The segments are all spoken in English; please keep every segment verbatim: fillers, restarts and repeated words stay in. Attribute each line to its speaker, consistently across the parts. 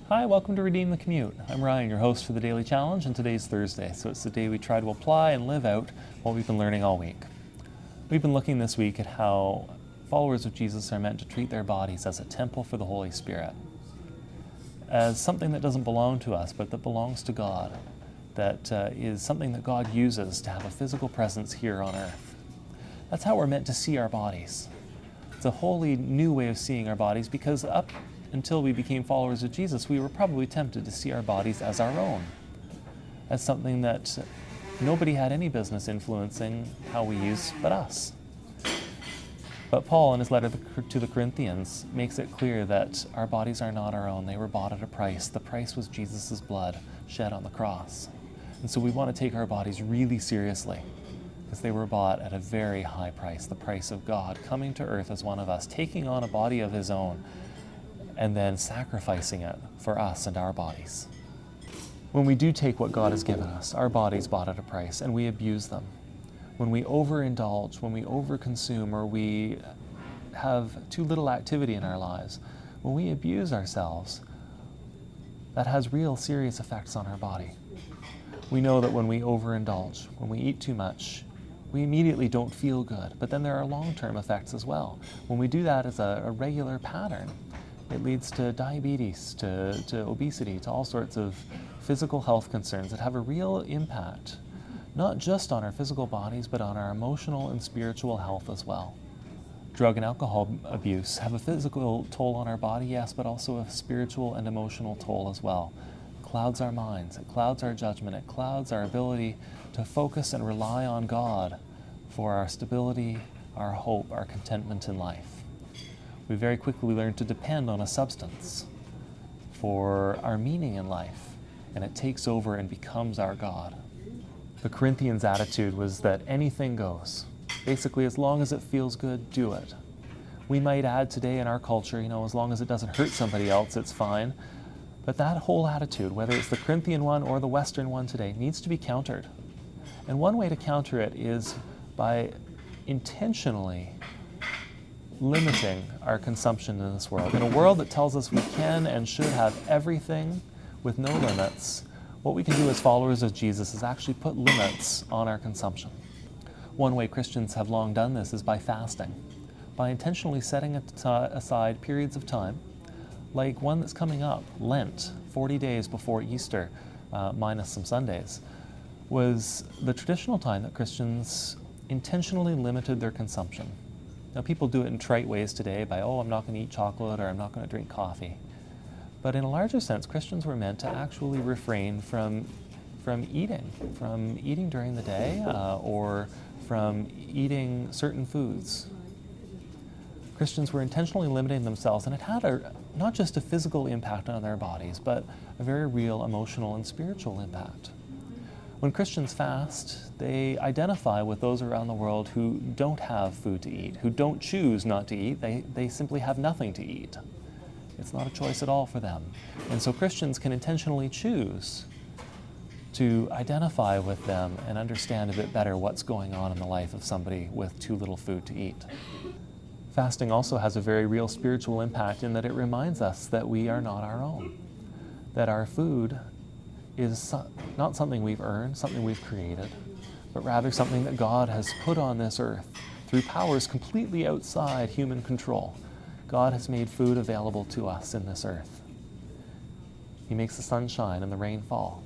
Speaker 1: Hi, welcome to Redeem the Commute. I'm Ryan, your host for the Daily Challenge, and today's Thursday, so it's the day we try to apply and live out what we've been learning all week. We've been looking this week at how followers of Jesus are meant to treat their bodies as a temple for the Holy Spirit, as something that doesn't belong to us, but that belongs to God, that uh, is something that God uses to have a physical presence here on earth. That's how we're meant to see our bodies. It's a wholly new way of seeing our bodies, because up until we became followers of Jesus, we were probably tempted to see our bodies as our own, as something that nobody had any business influencing how we use but us. But Paul, in his letter to the Corinthians, makes it clear that our bodies are not our own. They were bought at a price. The price was Jesus' blood shed on the cross. And so we want to take our bodies really seriously, because they were bought at a very high price, the price of God coming to earth as one of us, taking on a body of his own, and then sacrificing it for us and our bodies. When we do take what God has given us, our bodies bought at a price, and we abuse them, when we overindulge, when we overconsume, or we have too little activity in our lives, when we abuse ourselves, that has real serious effects on our body. We know that when we overindulge, when we eat too much, we immediately don't feel good, but then there are long-term effects as well. When we do that as a, a regular pattern, it leads to diabetes, to, to obesity, to all sorts of physical health concerns that have a real impact, not just on our physical bodies, but on our emotional and spiritual health as well. Drug and alcohol abuse have a physical toll on our body, yes, but also a spiritual and emotional toll as well. It clouds our minds, it clouds our judgment, it clouds our ability to focus and rely on God for our stability, our hope, our contentment in life. We very quickly learn to depend on a substance for our meaning in life, and it takes over and becomes our God. The Corinthians' attitude was that anything goes. Basically, as long as it feels good, do it. We might add today in our culture, you know, as long as it doesn't hurt somebody else, it's fine. But that whole attitude, whether it's the Corinthian one or the Western one today, needs to be countered. And one way to counter it is by intentionally limiting our consumption in this world. In a world that tells us we can and should have everything with no limits, what we can do as followers of Jesus is actually put limits on our consumption. One way Christians have long done this is by fasting, by intentionally setting aside periods of time, like one that's coming up, Lent, forty days before Easter, uh, minus some Sundays, was the traditional time that Christians intentionally limited their consumption. Now, people do it in trite ways today by, oh, I'm not going to eat chocolate, or I'm not going to drink coffee. But in a larger sense, Christians were meant to actually refrain from, from eating, from eating during the day, uh, or from eating certain foods. Christians were intentionally limiting themselves, and it had a, not just a physical impact on their bodies, but a very real emotional and spiritual impact. When Christians fast, they identify with those around the world who don't have food to eat, who don't choose not to eat. They, they simply have nothing to eat. It's not a choice at all for them. And so Christians can intentionally choose to identify with them and understand a bit better what's going on in the life of somebody with too little food to eat. Fasting also has a very real spiritual impact in that it reminds us that we are not our own, that our food is not something we've earned, something we've created, but rather something that God has put on this earth through powers completely outside human control. God has made food available to us in this earth. He makes the sun shine and the rain fall.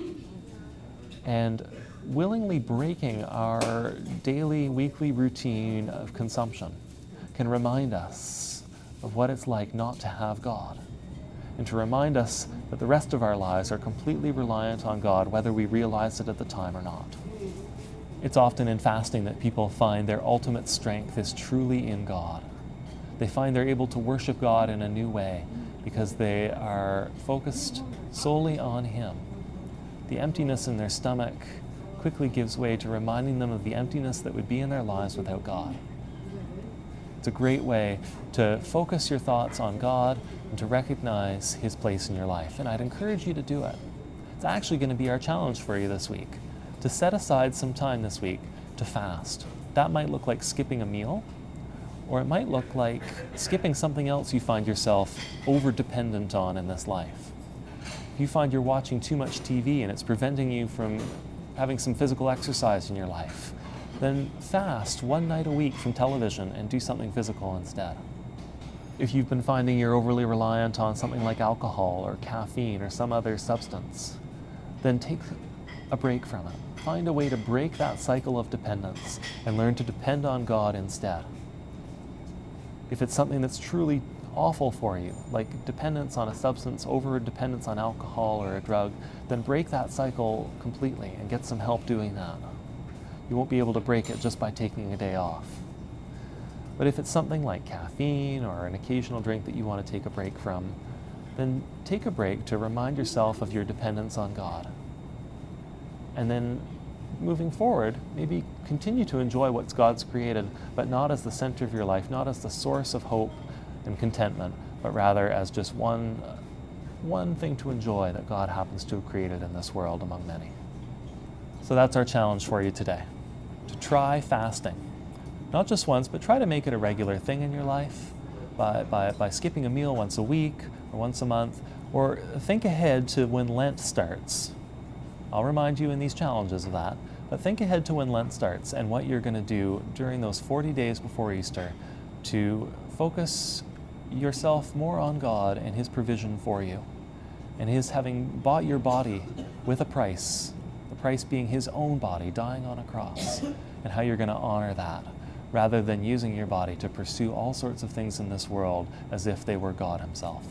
Speaker 1: And willingly breaking our daily, weekly routine of consumption can remind us of what it's like not to have God, and to remind us that the rest of our lives are completely reliant on God, whether we realize it at the time or not. It's often in fasting that people find their ultimate strength is truly in God. They find they're able to worship God in a new way because they are focused solely on Him. The emptiness in their stomach quickly gives way to reminding them of the emptiness that would be in their lives without God. It's a great way to focus your thoughts on God and to recognize His place in your life. And I'd encourage you to do it. It's actually going to be our challenge for you this week, to set aside some time this week to fast. That might look like skipping a meal, or it might look like skipping something else you find yourself over-dependent on in this life. If you find you're watching too much T V and it's preventing you from having some physical exercise in your life, then fast one night a week from television and do something physical instead. If you've been finding you're overly reliant on something like alcohol or caffeine or some other substance, then take a break from it. Find a way to break that cycle of dependence and learn to depend on God instead. If it's something that's truly awful for you, like dependence on a substance over dependence on alcohol or a drug, then break that cycle completely and get some help doing that. You won't be able to break it just by taking a day off. But if it's something like caffeine or an occasional drink that you want to take a break from, then take a break to remind yourself of your dependence on God. And then moving forward, maybe continue to enjoy what God's created, but not as the center of your life, not as the source of hope and contentment, but rather as just one, one thing to enjoy that God happens to have created in this world among many. So that's our challenge for you today, to try fasting. Not just once, but try to make it a regular thing in your life by, by, by skipping a meal once a week or once a month, or think ahead to when Lent starts. I'll remind you in these challenges of that, but think ahead to when Lent starts and what you're going to do during those forty days before Easter to focus yourself more on God and His provision for you, and His having bought your body with a price, the price being His own body dying on a cross, and how you're going to honor that, rather than using your body to pursue all sorts of things in this world as if they were God Himself.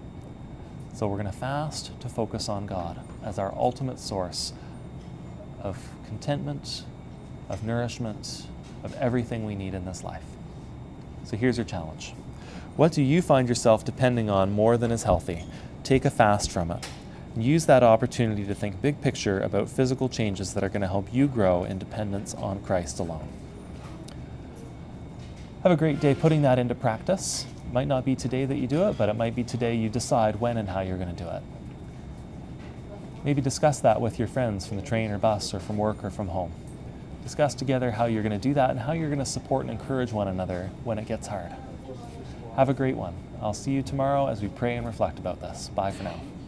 Speaker 1: So we're going to fast to focus on God as our ultimate source of contentment, of nourishment, of everything we need in this life. So here's your challenge. What do you find yourself depending on more than is healthy? Take a fast from it. And use that opportunity to think big picture about physical changes that are going to help you grow in dependence on Christ alone. Have a great day putting that into practice. It might not be today that you do it, but it might be today you decide when and how you're going to do it. Maybe discuss that with your friends from the train or bus or from work or from home. Discuss together how you're going to do that and how you're going to support and encourage one another when it gets hard. Have a great one. I'll see you tomorrow as we pray and reflect about this. Bye for now.